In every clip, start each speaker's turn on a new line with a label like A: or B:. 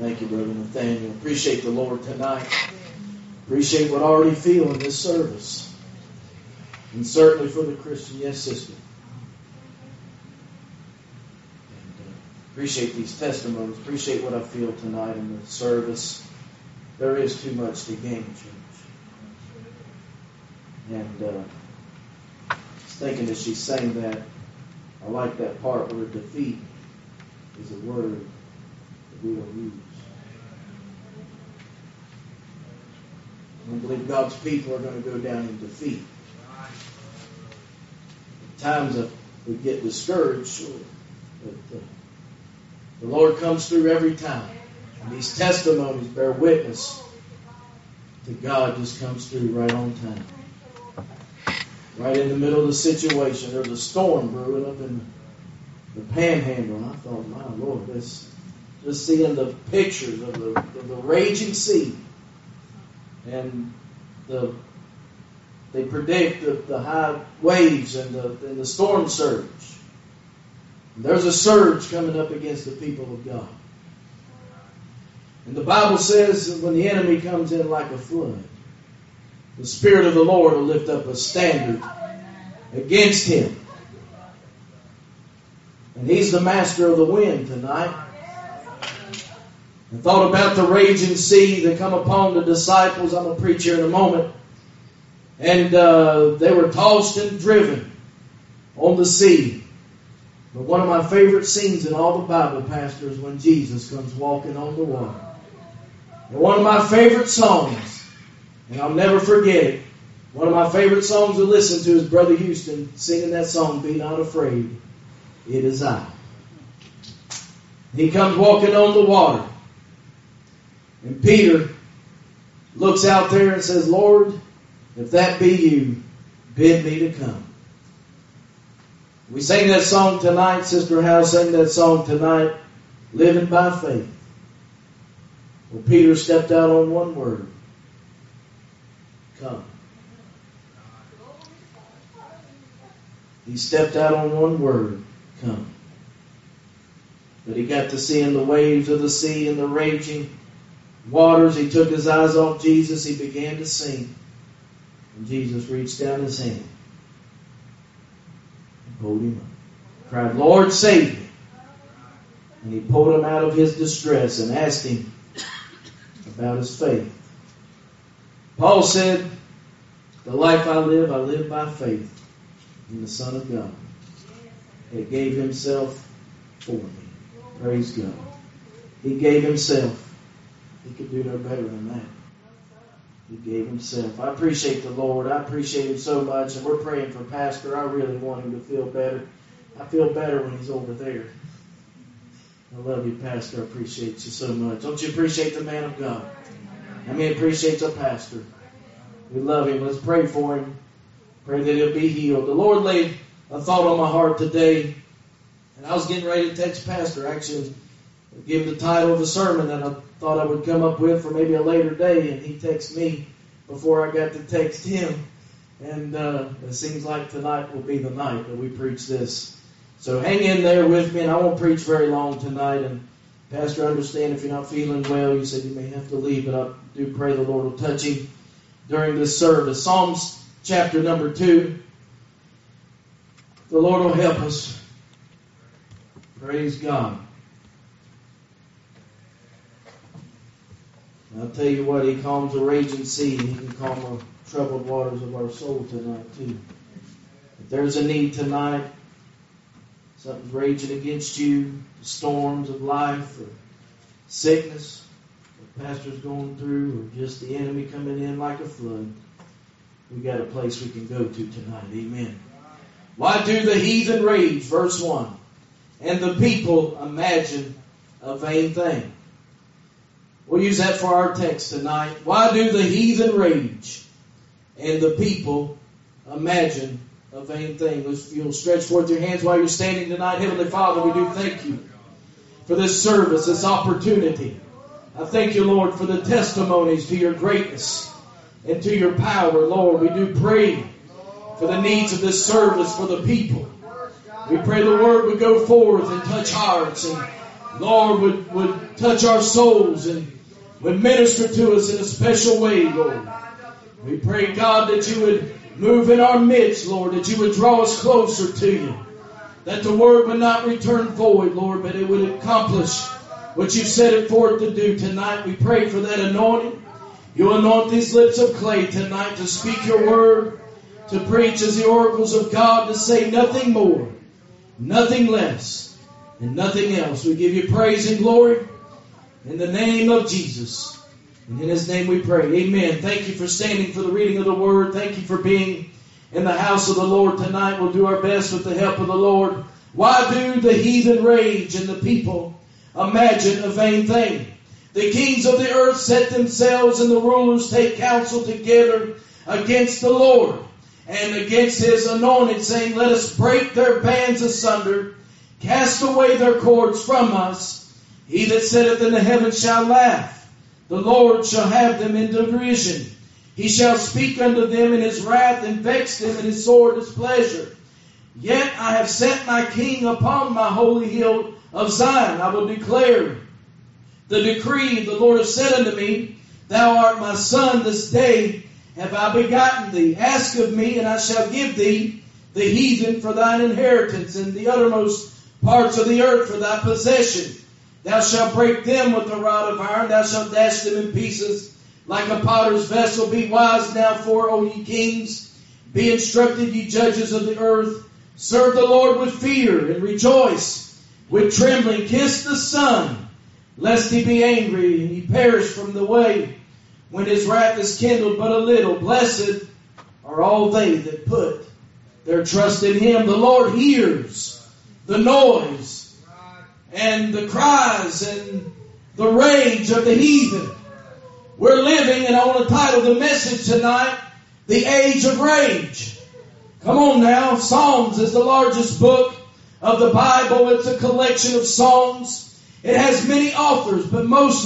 A: Thank you, Brother Nathaniel. Appreciate the Lord tonight. Appreciate what I already feel in this service. And certainly for the Christian. Yes, sister. And, appreciate these testimonies. Appreciate what I feel tonight in the service. There is too much to gain, church. And I was thinking as she sang that, I like that part where defeat is a word that we don't use. I believe God's people are going to go down in defeat. At times we get discouraged, sure, but the Lord comes through every time. And these testimonies bear witness that God just comes through right on time. Right in the middle of the situation. There's a storm brewing up in the Panhandle. And I thought, my Lord, just seeing the pictures of the raging sea. And they predict the high waves and the storm surge. And there's a surge coming up against the people of God. And the Bible says that when the enemy comes in like a flood, the Spirit of the Lord will lift up a standard against him. And he's the master of the wind tonight. I thought about the raging sea that come upon the disciples. I'm going to preach here in a moment. And they were tossed and driven on the sea. But one of my favorite scenes in all the Bible, Pastor, is when Jesus comes walking on the water. And one of my favorite songs, and I'll never forget it, one of my favorite songs to listen to is Brother Houston singing that song, Be Not Afraid, It Is I. He comes walking on the water. And Peter looks out there and says, Lord, if that be you, bid me to come. We sang that song tonight. Sister Howe sang that song tonight, Living by Faith. Well, Peter stepped out on one word. Come. He stepped out on one word. Come. But he got to seeing the waves of the sea and the raging waters. He took his eyes off Jesus. He began to sink. And Jesus reached down his hand and pulled him up. Cried, Lord, save me. And he pulled him out of his distress and asked him about his faith. Paul said, the life I live by faith in the Son of God. He gave himself for me. Praise God. He gave himself. He could do no better than that. He gave himself. I appreciate the Lord. I appreciate him so much. And we're praying for Pastor. I really want him to feel better. I feel better when he's over there. I love you, Pastor. I appreciate you so much. Don't you appreciate the man of God? I mean, appreciate the pastor. We love him. Let's pray for him. Pray that he'll be healed. The Lord laid a thought on my heart today. And I was getting ready to text Pastor. Actually, give the title of the sermon that I thought I would come up with for maybe a later day. And he texted me before I got to text him. And it seems like tonight will be the night that we preach this. So hang in there with me, and I won't preach very long tonight. And Pastor, I understand if you're not feeling well, you said you may have to leave, but I do pray the Lord will touch him during this service. Psalms chapter number 2. The Lord will help us. Praise God. And I'll tell you what, he calms the raging sea, and he can calm the troubled waters of our soul tonight too. If there's a need tonight, something's raging against you, the storms of life, or sickness, the pastor's going through, or just the enemy coming in like a flood, we got a place we can go to tonight. Amen. Why do the heathen rage? Verse 1. And the people imagine a vain thing. We'll use that for our text tonight. Why do the heathen rage? And the people imagine a vain thing. If you'll stretch forth your hands while you're standing tonight. Heavenly Father, we do thank you for this service, this opportunity. I thank you, Lord, for the testimonies to your greatness and to your power, Lord. We do pray for the needs of this service for the people. We pray the word would go forth and touch hearts and Lord, would touch our souls and would minister to us in a special way, Lord. We pray, God, that you would move in our midst, Lord, that you would draw us closer to you, that the word would not return void, Lord, but it would accomplish what you set it forth to do tonight. We pray for that anointing. You anoint these lips of clay tonight to speak your word, to preach as the oracles of God, to say nothing more, nothing less, and nothing else. We give you praise and glory in the name of Jesus. And in His name we pray. Amen. Thank you for standing for the reading of the Word. Thank you for being in the house of the Lord tonight. We'll do our best with the help of the Lord. Why do the heathen rage and the people imagine a vain thing? The kings of the earth set themselves, and the rulers take counsel together against the Lord and against His anointed, saying, let us break their bands asunder, cast away their cords from us. He that sitteth in the heavens shall laugh. The Lord shall have them in derision. He shall speak unto them in His wrath, and vex them in His sore displeasure. Yet I have set my king upon my holy hill of Zion. I will declare the decree. The Lord hath said unto me, thou art my son, this day have I begotten thee. Ask of me, and I shall give thee the heathen for thine inheritance, and the uttermost parts of the earth for thy possession. Thou shalt break them with a rod of iron. Thou shalt dash them in pieces like a potter's vessel. Be wise now, for, O ye kings. Be instructed, ye judges of the earth. Serve the Lord with fear, and rejoice with trembling. Kiss the Son, lest He be angry, and ye perish from the way, when His wrath is kindled but a little. Blessed are all they that put their trust in Him. The Lord hears the noise and the cries and the rage of the heathen. We're living, and I want to title the message tonight, The Age of Rage. Come on now. Psalms is the largest book of the Bible. It's a collection of songs. It has many authors, but most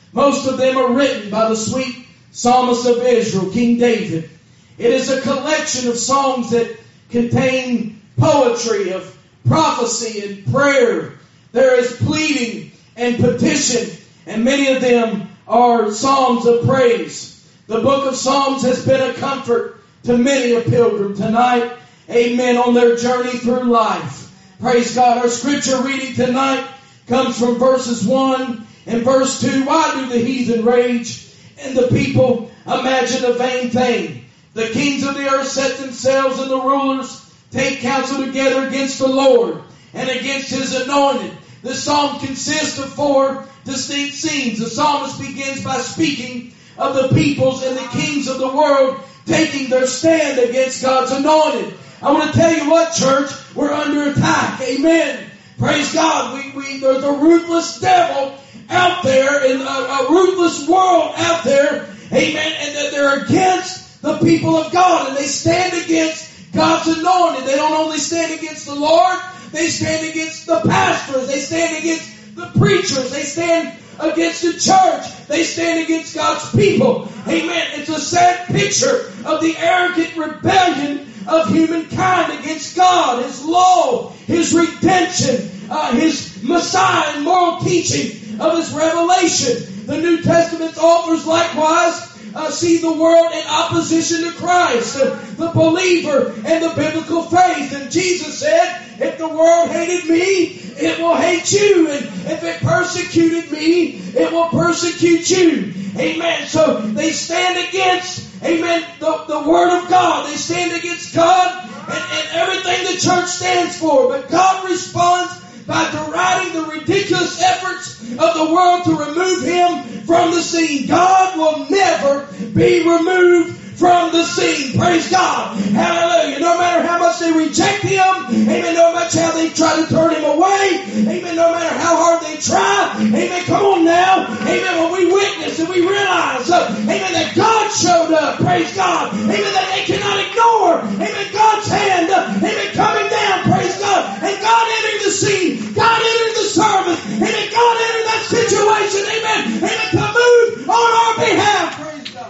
A: of them are written by the sweet psalmist of Israel, King David. It is a collection of songs that contain poetry of prophecy and prayer. There is pleading and petition, and many of them are psalms of praise. The book of Psalms has been a comfort to many a pilgrim tonight, amen, on their journey through life. Praise God. Our scripture reading tonight comes from verses 1 and verse 2. Why do the heathen rage and the people imagine a vain thing? The kings of the earth set themselves, and the rulers take counsel together against the Lord and against His anointed. The psalm consists of 4 distinct scenes. The psalmist begins by speaking of the peoples and the kings of the world taking their stand against God's anointed. I want to tell you what, church, we're under attack. Amen. Praise God. There's a ruthless devil out there, and a ruthless world out there. Amen. And that they're against the people of God, and they stand against God's anointed. They don't only stand against the Lord, they stand against the pastors. They stand against the preachers. They stand against the church. They stand against God's people. Amen. It's a sad picture of the arrogant rebellion of humankind against God, His law, His redemption, His Messiah and moral teaching of His revelation. The New Testament's authors likewise see the world in opposition to Christ, the believer and the biblical faith. And Jesus said, if the world hated me, it will hate you. And if it persecuted me, it will persecute you. Amen. So they stand against, amen, the Word of God. They stand against God and everything the church stands for. But God responds by deriding the ridiculous efforts of the world to remove Him from the scene. God will never be removed from the scene. Praise God. Hallelujah. No matter how much they reject Him, amen, no matter how they try to turn Him away, amen, no matter how hard they try, amen, come on now, amen, when we witness and we realize, amen, that God showed up, praise God, amen, that they cannot ignore, amen, God's hand, amen, coming down, praise God, and God entering the scene, God entering the service, amen, God entering that situation, amen, amen, to move on our behalf, praise God.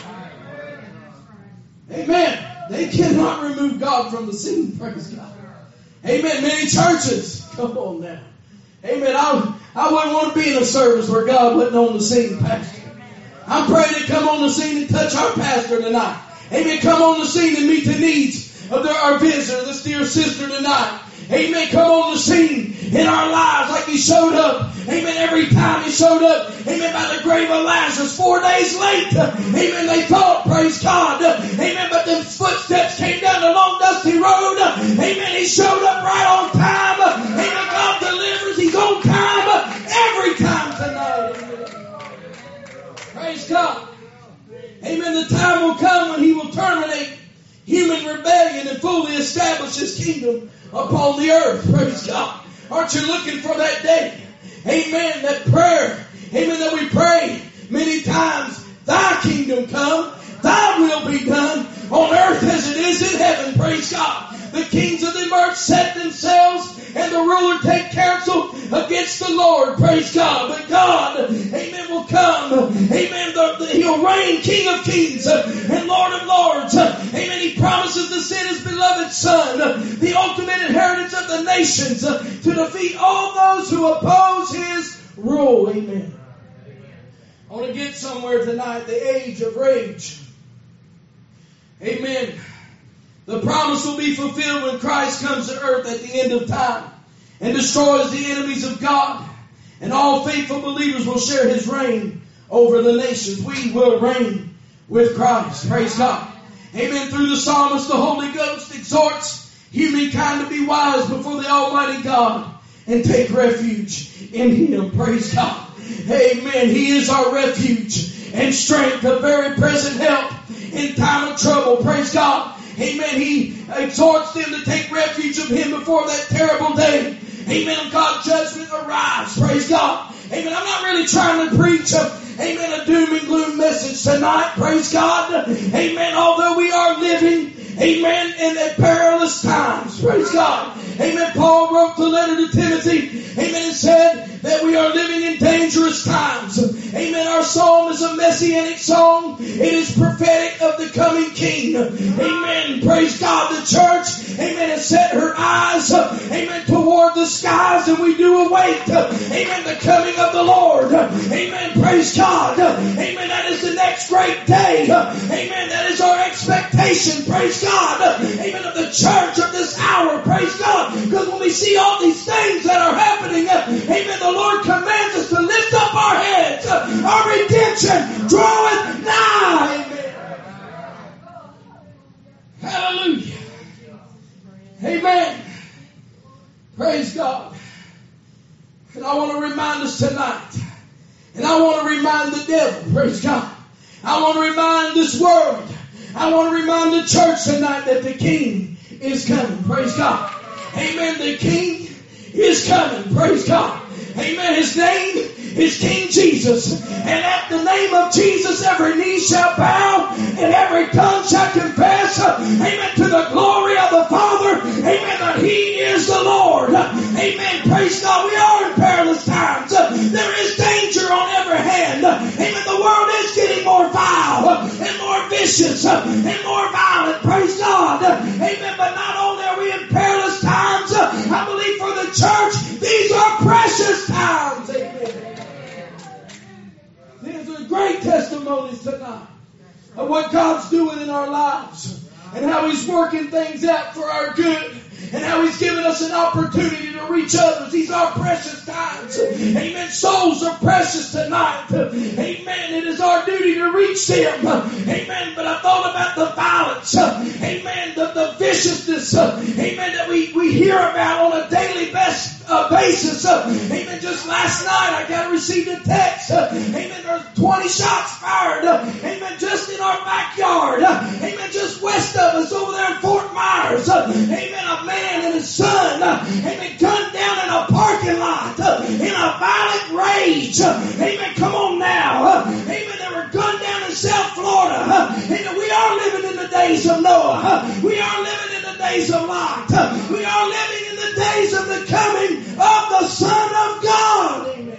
A: Amen. They cannot remove God from the scene. Praise God. Amen. Many churches. Come on now. Amen. I wouldn't want to be in a service where God wasn't on the scene, Pastor. I'm praying to come on the scene and touch our pastor tonight. Amen. Come on the scene and meet the needs of our visitor, this dear sister tonight. Amen. Come on the scene in our lives like He showed up. Amen. Every time He showed up. Amen. By the grave of Lazarus 4 days late. Amen. They thought, praise God. Amen. But the footsteps came down the long dusty road. Amen. He showed up right on time. Amen. God delivers. He's on time every time tonight. Amen. Praise God. Amen. The time will come when He will terminate human rebellion and fully establish His kingdom upon the earth. Praise God. Aren't you looking for that day? Amen. That prayer. Amen. That we pray many times. Thy kingdom come. Thy will be done on earth as it is in heaven. Praise God. The kings of the earth set themselves and the ruler take counsel against the Lord. Praise God. But God, amen, will come. Amen. He'll reign King of kings and Lord of lords. Amen. He promises to send His beloved Son, the ultimate inheritance of the nations, to defeat all those who oppose His rule. Amen. I want to get somewhere tonight. The age of rage. Amen. The promise will be fulfilled when Christ comes to earth at the end of time and destroys the enemies of God. And all faithful believers will share His reign over the nations. We will reign with Christ. Praise God. Amen. Through the psalmist, the Holy Ghost exhorts humankind to be wise before the Almighty God and take refuge in Him. Praise God. Amen. He is our refuge and strength, a very present help in time of trouble. Praise God. Amen. He exhorts them to take refuge of Him before that terrible day. Amen. Of God's judgment arrives. Praise God. Amen. I'm not really trying to preach amen, a doom and gloom message tonight. Praise God. Amen. Although we are living, amen, in perilous times. Praise God. Amen. Paul wrote the letter to Timothy. Amen. And said that we are living in dangerous times. Amen. Our psalm is a messianic song. It is prophetic of the coming King. Amen. Praise God. The church, amen, has set her eyes, amen, toward the skies, and we do await, amen, the coming of the Lord. Amen. Praise God. Amen. That is the next great day. Amen. That is our expectation. Praise God. Amen. Of the church of this hour. Praise God. Because when we see all these things that are happening, amen, the Lord commands us to lift up our heads. Our redemption draweth nigh. Amen. Hallelujah. Amen. Praise God. And I want to remind us tonight. And I want to remind the devil. Praise God. I want to remind this world. I want to remind the church tonight that the King is coming. Praise God. Amen. The King is coming. Praise God. Amen. His name is King Jesus. And at the name of Jesus, every knee shall bow and every tongue shall confess, amen, to the glory of the Father, amen, that He is the Lord. Amen. Praise God. We are in perilous times. There is danger on every hand. Amen. The world is getting more vile and more vicious and more violent. Praise God. Amen. But not only are we in perilous times, I believe for the church, these are precious times. Amen. There's a great testimonies tonight of what God's doing in our lives and how He's working things out for our good and how He's given us an opportunity to reach others. These are precious times. Amen. Souls are precious tonight. Amen. It is our duty to reach them. Amen. But I thought about the violence. Amen. The viciousness. Amen. That we hear about on a daily basis. Amen. Just last night I received a text. Amen. There's 20 shots fired. Amen. Just in our backyard. Amen. Just west of us over there in Fort Myers. Amen. A man and his son. Amen. Gunned down in a parking lot. In a violent rage. Amen. Come on now. Amen. They were gunned down in South Florida. Amen. We are living in the days of Noah. We are living in the days of Lot. We are living in the days of the coming of the Son of God. Amen.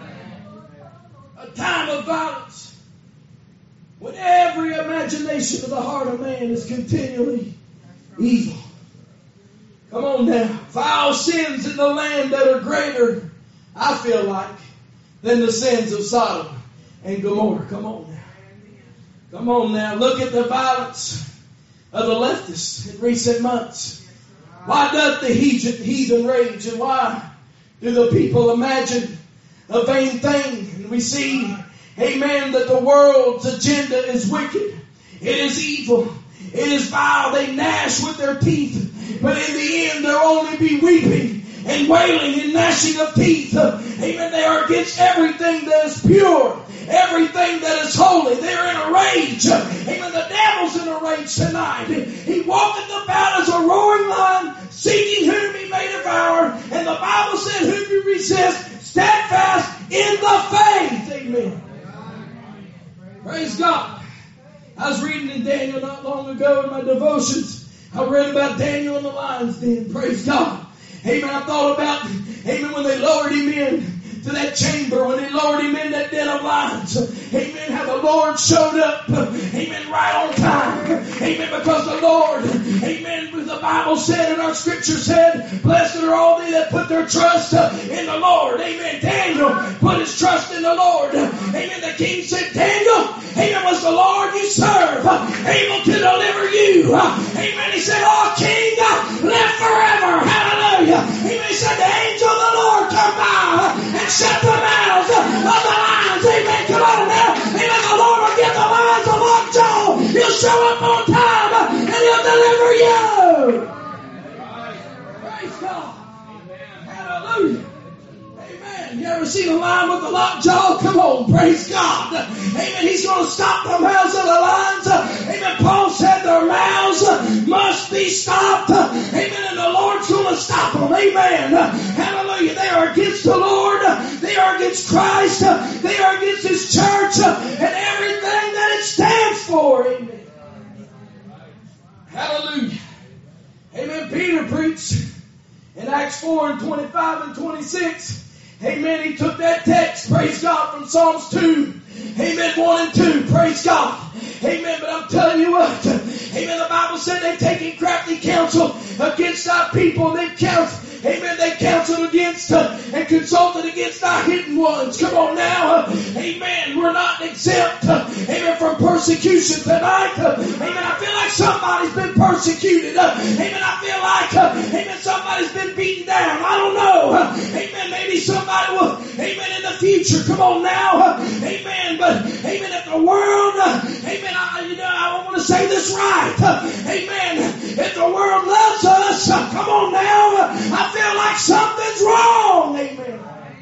A: A time of violence when every imagination of the heart of man is continually evil. Come on now. Foul sins in the land that are greater I feel like, than the sins of Sodom and Gomorrah. Come on now. Come on now. Look at the violence of the leftists in recent months. Why doth the heathen rage? And why do the people imagine a vain thing? And we see, amen, that the world's agenda is wicked. It is evil. It is vile. They gnash with their teeth. But in the end, there'll only be weeping and wailing and gnashing of teeth. Amen. They are against everything that is pure. Everything that is holy. They're in a rage. Amen. The devil's in a rage tonight. He walketh about as a roaring lion, seeking whom he may devour. And the Bible said, whom you resist, steadfast in the faith. Amen. Praise God. I was reading in Daniel not long ago in my devotions. I read about Daniel in the lion's den. Praise God. Amen. I thought about, amen, when they lowered him in to that chamber, when they lowered him in that den of lions. Amen. How the Lord showed up. Amen. Right on time. Amen. Because the Lord, amen, the Bible said and our scripture said, blessed are all they that put their trust in the Lord. Amen. Daniel put his trust in the Lord. Amen. The king said, Daniel, amen, was the Lord you serve able to deliver you? Amen. He said, oh, King, live forever. Hallelujah. Amen. He said, the angel of the Lord come by and shut the mouths of the lions. Amen. Come on now. Amen. The Lord will give the lions a lockjaw. He'll show up on time and he'll deliver you. Praise God. Hallelujah. Amen. You ever seen a lion with a lockjaw? Come on. Praise God. Amen. He's going to stop the mouths of the lions. Amen. Paul said their mouths must be stopped. Amen. And the Lord's going to stop them. Amen. Hallelujah. They are against the Lord. They are against Christ. They are against His church and everything that it stands for. Amen. Hallelujah. Amen. Peter preached in Acts 4 and 25 and 26. Amen. He took that text, praise God, from Psalms 2. Amen. 1 and 2. Praise God. Amen. But I'm telling you what. Amen. The Bible said they've taken crafty counsel against our people. They've counseled. Amen. They counseled against and consulted against our hidden ones. Come on now. Amen. We're not exempt. Amen. From persecution tonight. Amen. I feel like somebody's been persecuted. Amen. I feel like, amen, somebody's been beaten down. I don't know. Amen. Maybe somebody will. Amen. In the future. Come on now. Amen. But, amen, if the world, amen, I want to say this right. Amen. If the world loves us, come on now. I feel like something's wrong. Amen.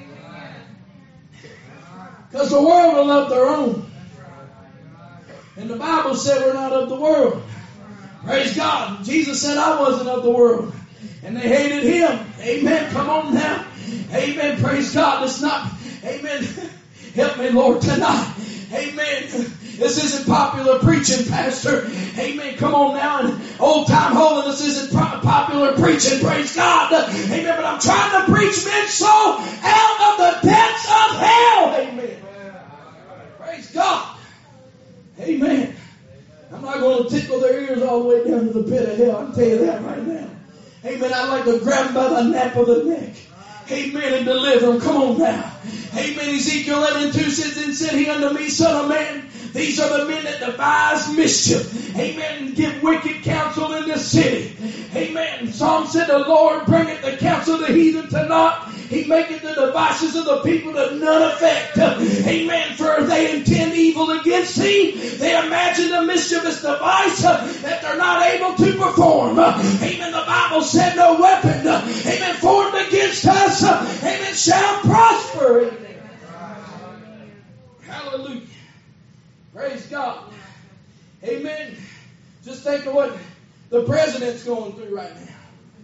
A: Because the world will love their own. And the Bible said we're not of the world. Praise God. Jesus said I wasn't of the world. And they hated Him. Amen. Come on now. Amen. Praise God. It's not. Amen. Help me, Lord, tonight. Amen. This isn't popular preaching, Pastor. Amen. Come on now. And old time holiness isn't popular preaching. Praise God. Amen. But I'm trying to preach men's soul out of the depths of hell. Amen. Praise God. Amen. I'm not going to tickle their ears all the way down to the pit of hell. I can tell you that right now. Amen. I'd like to grab them by the nape of the neck. Amen. And deliver them. Come on now. Amen. Ezekiel 11:2 says, then said he unto me, Son of man, these are the men that devise mischief. Amen. And give wicked counsel in this city. Amen. Psalm said, the Lord bringeth the counsel of the heathen to naught. He maketh the devices of the people to none effect. Amen. For they intend evil against thee. They imagine a mischievous device that they're not able to perform. Amen. The Bible said no weapon, amen, formed against us, amen, shall prosper. Amen. Hallelujah. Praise God. Amen. Just think of what the president's going through right now.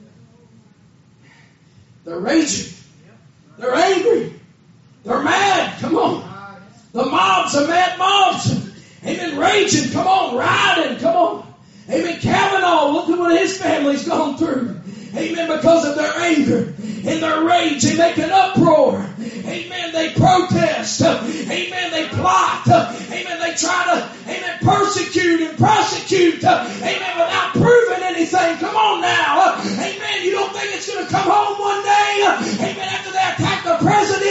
A: They're raging. They're angry. They're mad. Come on. The mobs are mad mobs. Amen. Raging. Come on. Riding. Come on. Amen. Kavanaugh, look at what his family's gone through. Amen. Because of their anger and their rage, they make an uproar. Amen. They protest. Amen. They plot. Amen. They try to, amen, persecute and prosecute. Amen. Without proving anything. Come on now. Amen. You don't think it's going to come home one day? Amen. After they attack the president.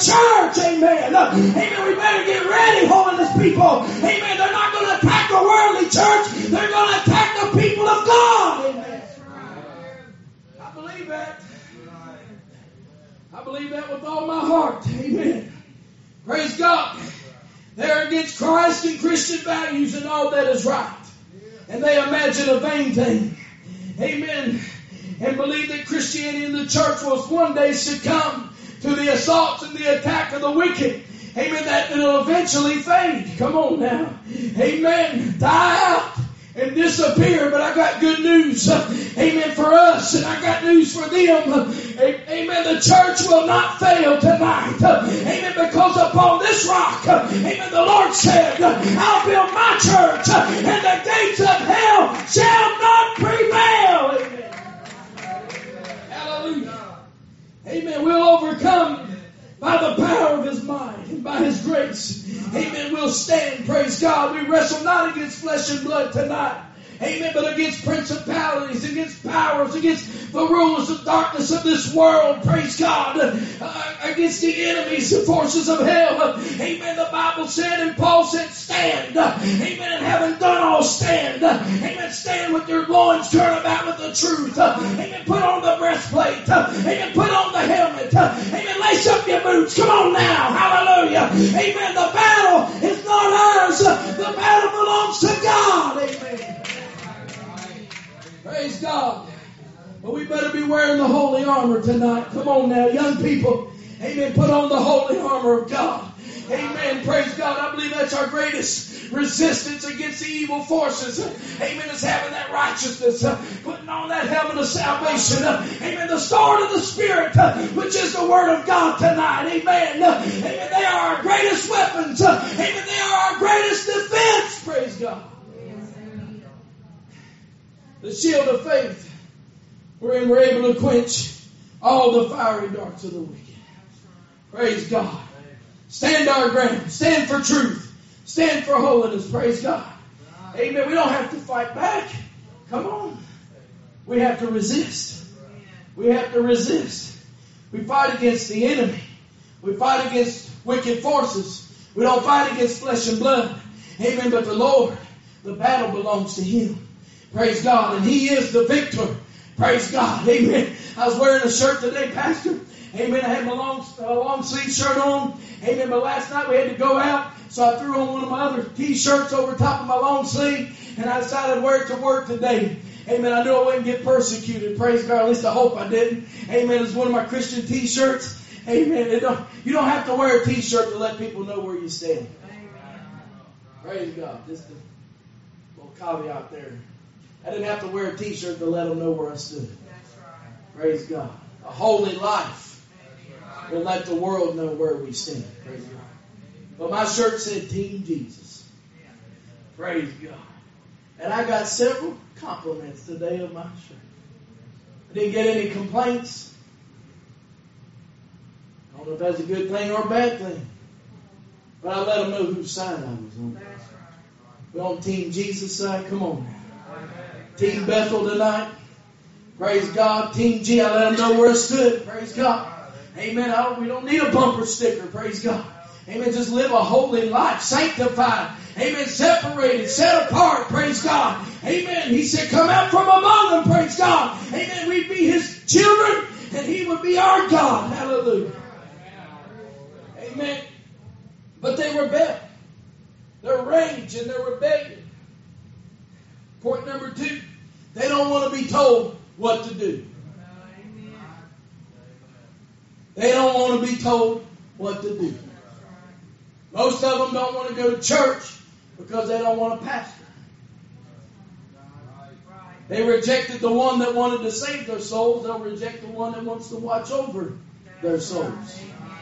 A: church. Amen. Amen. We better get ready, holiness people. Amen. They're not going to attack the worldly church. They're going to attack the people of God. Amen. I believe that. I believe that with all my heart. Amen. Praise God. They're against Christ and Christian values and all that is right. And they imagine a vain thing. Amen. And believe that Christianity and the church will one day succumb to the assaults and the attack of the wicked. Amen. That it'll eventually fade. Come on now. Amen. Die out and disappear. But I got good news. Amen. For us. And I got news for them. Amen. The church will not fail tonight. Amen. Because upon this rock, amen, the Lord said, I'll build my church and the gates of hell shall not prevail. Amen. Hallelujah. Amen. We'll overcome by the power of His might and by His grace. Amen. We'll stand. Praise God. We wrestle not against flesh and blood tonight. Amen. But against principalities, against powers, against the rulers of darkness of this world. Praise God. Against the enemies and forces of hell. Amen. The Bible said, and Paul said, stand. Amen. And having done all, stand. Amen. Stand with your loins turned about with the truth. Amen. Put on the breastplate. Amen. Put on the helmet. Amen. Lace up your boots. Come on now. Hallelujah. Amen. The battle is not ours. The battle belongs to God. Amen. Praise God. But we better be wearing the holy armor tonight. Come on now, young people. Amen. Put on the holy armor of God. Amen. Praise God. I believe that's our greatest resistance against the evil forces. Amen. Is having that righteousness. Putting on that helmet of salvation. Amen. The sword of the Spirit, which is the Word of God tonight. Amen. Amen. They are our greatest weapons. Amen. They are our greatest defense. Praise God. The shield of faith, wherein we're able to quench all the fiery darts of the wicked. Praise God. Stand our ground. Stand for truth. Stand for holiness. Praise God. Amen. We don't have to fight back. Come on. We have to resist. We have to resist. We fight against the enemy. We fight against wicked forces. We don't fight against flesh and blood. Amen. But the Lord, the battle belongs to Him. Praise God. And He is the victor. Praise God. Amen. I was wearing a shirt today, Pastor. Amen. I had my long sleeve shirt on. Amen. But last night we had to go out. So I threw on one of my other t-shirts over top of my long sleeve. And I decided to wear it to work today. Amen. I knew I wouldn't get persecuted. Praise God. At least I hope I didn't. Amen. It's one of my Christian t-shirts. Amen. You don't have to wear a t-shirt to let people know where you stand. Praise God. Just a little caveat there. I didn't have to wear a t-shirt to let them know where I stood. Praise God. A holy life will let the world know where we stand. Praise God. But my shirt said Team Jesus. Praise God. And I got several compliments today of my shirt. I didn't get any complaints. I don't know if that's a good thing or a bad thing. But I let them know whose side I was on. We're on Team Jesus' side. Come on now. Team Bethel tonight. Praise God. Team G, I let them know where I stood. Praise God. Amen. We don't need a bumper sticker. Praise God. Amen. Just live a holy life. Sanctified. Amen. Separated. Set apart. Praise God. Amen. He said, come out from among them. Praise God. Amen. We'd be His children and He would be our God. Hallelujah. Amen. But they rebel. Their rage and their rebellion. Point number 2, they don't want to be told what to do. They don't want to be told what to do. Most of them don't want to go to church because they don't want a pastor. They rejected the one that wanted to save their souls. They'll reject the one that wants to watch over their souls.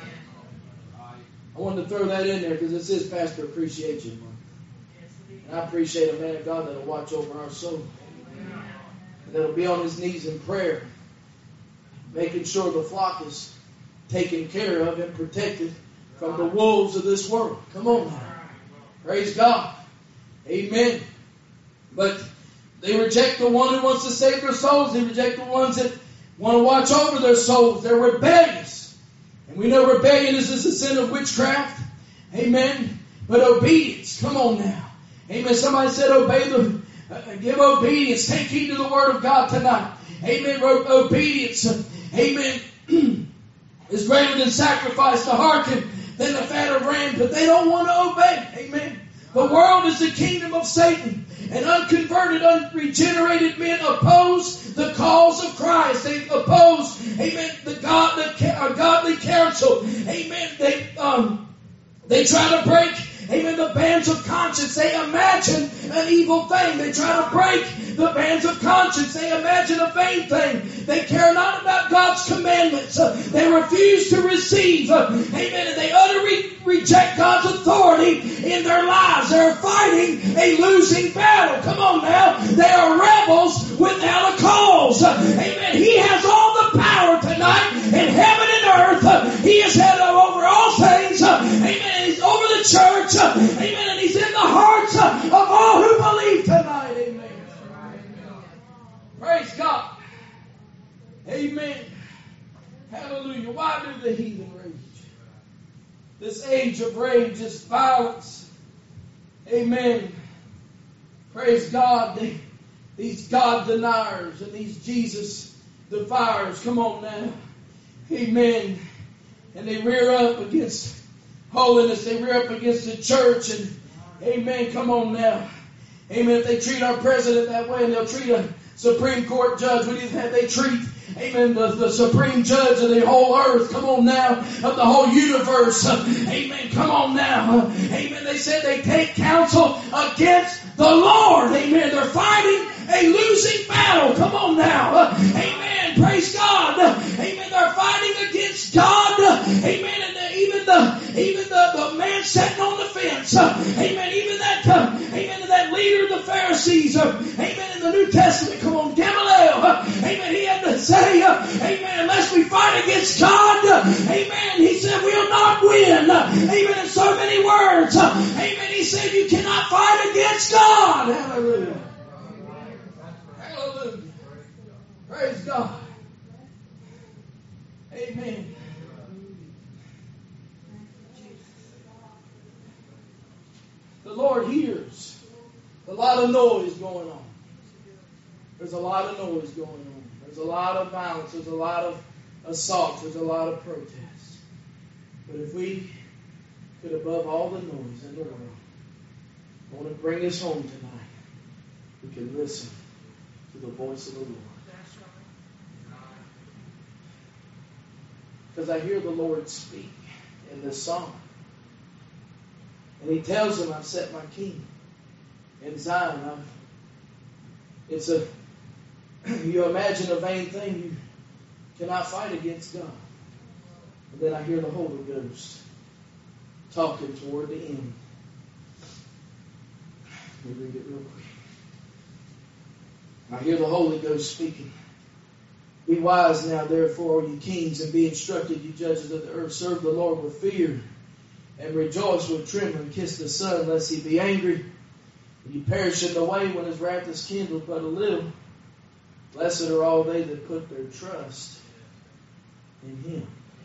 A: I wanted to throw that in there because this is Pastor Appreciation Month. And I appreciate a man of God that will watch over our soul. And that will be on his knees in prayer, making sure the flock is taken care of and protected from the wolves of this world. Come on now. Praise God. Amen. But they reject the one who wants to save their souls. They reject the ones that want to watch over their souls. They're rebellious. And We know rebellion is a sin of witchcraft. Amen. But obedience, come on now. Amen. Somebody said give obedience. Take heed to the word of God tonight. Amen. Obedience. Amen. Is greater than sacrifice, to hearken than the fat of rams. But they don't want to obey. Amen. The world is the kingdom of Satan. And unconverted, unregenerated men oppose the cause of Christ. They oppose, amen, the godly counsel. Amen. They try to break, amen, the bands of conscience. They imagine an evil thing. They try to break the bands of conscience. They imagine a vain thing. They care not about God's commandments. They refuse to receive, amen, and they utterly reject God's authority in their lives. They're fighting a losing battle. Come on now. They are rebels without a cause. Amen. He has all the power tonight in heaven and earth. He is head over all things. Amen. He's over the church. Amen. And He's in the hearts of all who believe tonight. Amen. Praise God. Amen. Hallelujah. Why do the heathen rage? This age of rage, this violence. Amen. Praise God. These God deniers and these Jesus defiers. Come on now. Amen. And they rear up against holiness. They rear up against the church. And amen. Come on now. Amen. If they treat our president that way, and they'll treat a Supreme Court judge, what do you think they treat? Amen. The supreme judge of the whole earth. Come on now. Of the whole universe. Amen. Come on now. Amen. They said they take counsel against the Lord. Amen. They're fighting a losing battle. Come on now. Amen. Praise God. Amen. They're fighting against God. Amen. And even the man sitting on the fence. Amen. Even that leader of the Pharisees. Amen. In the New Testament. Come on. Gamaliel. Amen. He had to say, amen, unless we fight against God, amen, he said we'll not win. Amen. In so many words. Amen. He said you cannot fight against God. Hallelujah. Hallelujah. Praise God. Amen. The Lord hears a lot of noise going on. There's a lot of noise going on. There's a lot of violence. There's a lot of assaults. There's a lot of protests. But if we could, above all the noise in the world, want to bring us home tonight, we can listen to the voice of the Lord. Because I hear the Lord speak in this song. And He tells them, I've set my king in Zion. You imagine a vain thing, you cannot fight against God. And then I hear the Holy Ghost talking toward the end. Let me read it real quick. I hear the Holy Ghost speaking. Be wise now, therefore, you kings, and be instructed, you judges of the earth. Serve the Lord with fear, and rejoice with trembling. Kiss the Son, lest He be angry, and you perish in the way when His wrath is kindled but a little. Blessed are all they that put their trust in Him.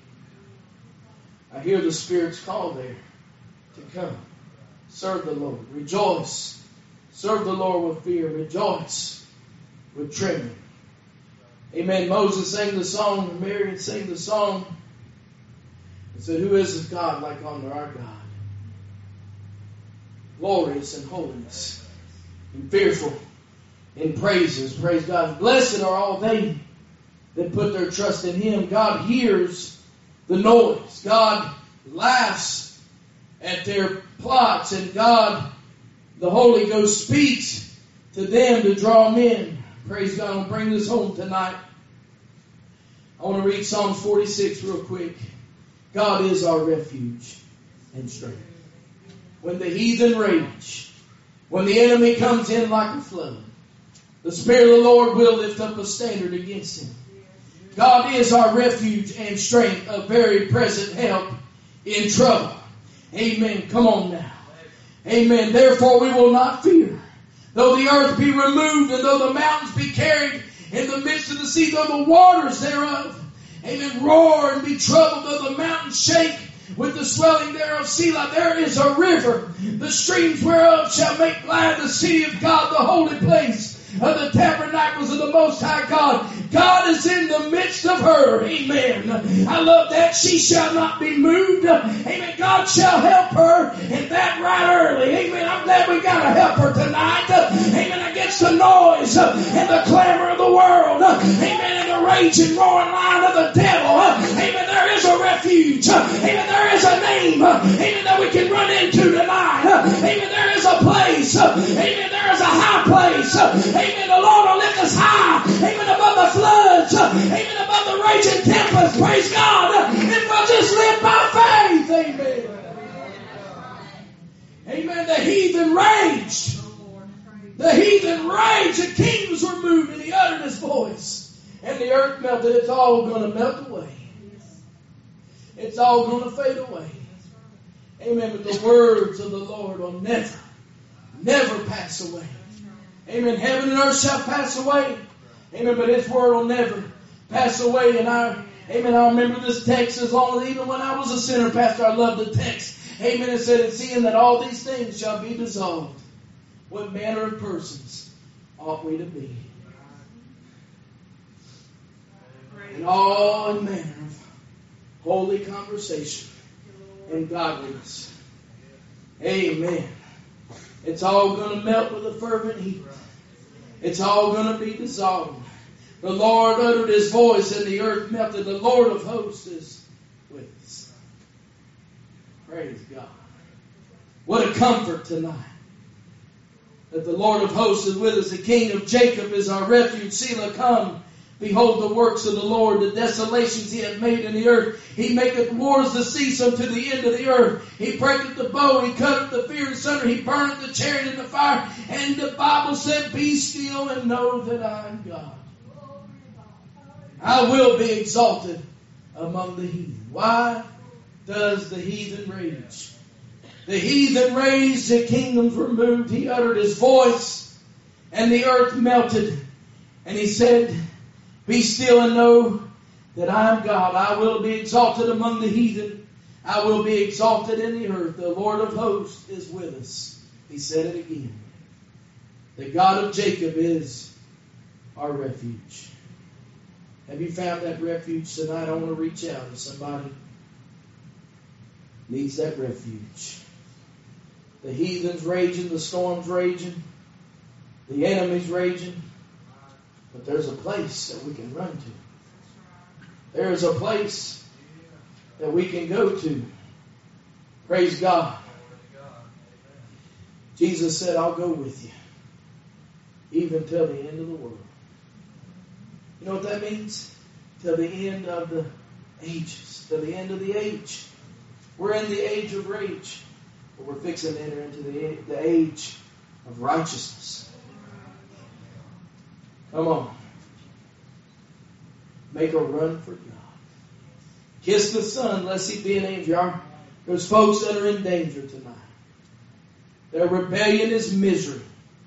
A: I hear the Spirit's call there to come. Serve the Lord. Rejoice. Serve the Lord with fear. Rejoice with trembling. Amen. Moses sang the song, and Mary sang the song, and said, who is a God like unto our God? Glorious in holiness and fearful in praises. Praise God. Blessed are all they that put their trust in Him. God hears the noise. God laughs at their plots. And God, the Holy Ghost, speaks to them to draw them in. Praise God. I'll bring this home tonight. I want to read Psalms 46 real quick. God is our refuge and strength. When the heathen rage, when the enemy comes in like a flood, the Spirit of the Lord will lift up a standard against him. God is our refuge and strength, a very present help in trouble. Amen. Come on now. Amen. Therefore we will not fear. Though the earth be removed, and though the mountains be carried in the midst of the sea, though the waters thereof, amen, roar and be troubled, though the mountains shake with the swelling thereof. Selah, there is a river, the streams whereof shall make glad the city of God, the holy place of the tabernacles of the Most High God. God is in the midst of her. Amen. I love that. She shall not be moved. Amen. God shall help her, and that right early. Amen. I'm glad we got to help her tonight. Amen. Against the noise and the clamor of the world. Amen. And the raging, roaring lion of the devil. Amen. There is a refuge. Amen. There is a name. Amen. That we can run into tonight. Amen. There is a place. Amen. There is a high place. Amen. The Lord will lift us high. Amen. Above the floods. Amen. Above the raging tempest. Praise God. If we'll just live by faith. Amen. Amen. The heathen raged. The heathen raged. The kingdoms were moved, and he uttered his voice. And the earth melted. It's all going to melt away. It's all going to fade away. Amen. But the words of the Lord will never, never pass away. Amen. Heaven and earth shall pass away. Amen. But His word will never pass away. And I remember this text as long as even when I was a sinner, Pastor, I loved the text. Amen. It said, and seeing that all these things shall be dissolved, what manner of persons ought we to be? And all manner of holy conversation and godliness. Amen. It's all going to melt with a fervent heat. It's all going to be dissolved. The Lord uttered His voice and the earth melted. The Lord of hosts is with us. Praise God. What a comfort tonight. That the Lord of hosts is with us. The King of Jacob is our refuge. Selah, come. Behold the works of the Lord, the desolations He hath made in the earth. He maketh wars to cease unto the end of the earth. He breaketh the bow, He cutteth the fear asunder, He burneth the chariot in the fire. And the Bible said, be still and know that I am God. I will be exalted among the heathen. Why does the heathen rage? The heathen raged, the kingdoms were moved. He uttered His voice, and the earth melted. And He said, be still and know that I am God. I will be exalted among the heathen. I will be exalted in the earth. The Lord of hosts is with us. He said it again. The God of Jacob is our refuge. Have you found that refuge tonight? I want to reach out if somebody needs that refuge. The heathen's raging, the storm's raging, the enemy's raging. But there's a place that we can run to. There is a place that we can go to. Praise God. Jesus said, I'll go with you. Even till the end of the world. You know what that means? Till the end of the ages. Till the end of the age. We're in the age of rage. But we're fixing to enter into the age of righteousness. Come on. Make a run for God. Kiss the Son, lest He be an angel. There's folks that are in danger tonight. Their rebellion is misery.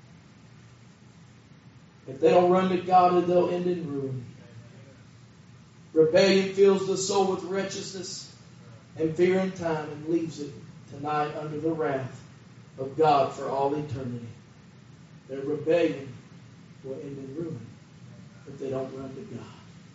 A: If they don't run to God, they'll end in ruin. Rebellion fills the soul with wretchedness and fear in time and leaves it tonight under the wrath of God for all eternity. Their rebellion will end in ruin if they don't run to God.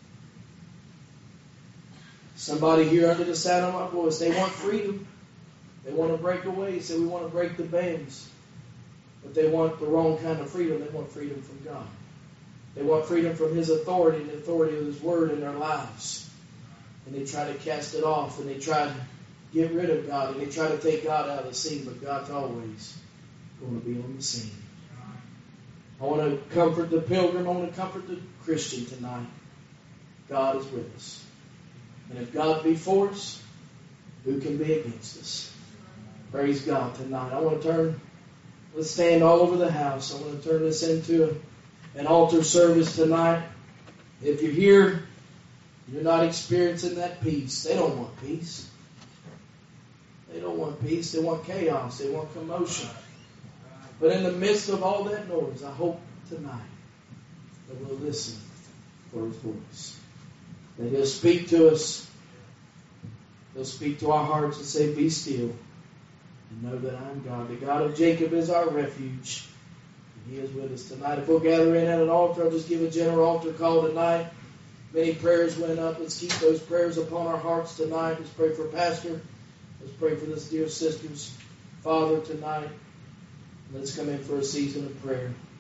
A: Somebody here under the sound of my voice, they want freedom. They want to break away. Say, we want to break the bands. But they want the wrong kind of freedom. They want freedom from God. They want freedom from His authority and the authority of His Word in their lives. And they try to cast it off. And they try to get rid of God. And they try to take God out of the scene. But God's always going to be on the scene. I want to comfort the pilgrim. I want to comfort the Christian tonight. God is with us. And if God be for us, who can be against us? Praise God tonight. I want to turn, let's stand all over the house. I want to turn this into an altar service tonight. If you're here, you're not experiencing that peace. They don't want peace. They don't want peace. They want chaos. They want commotion. But in the midst of all that noise, I hope tonight that we'll listen for His voice. that He'll speak to us. He'll speak to our hearts and say, be still and know that I am God. The God of Jacob is our refuge. And He is with us tonight. If we'll gather in at an altar, I'll just give a general altar call tonight. Many prayers went up. Let's keep those prayers upon our hearts tonight. Let's pray for Pastor. Let's pray for this dear sister's father tonight. Let's come in for a season of prayer.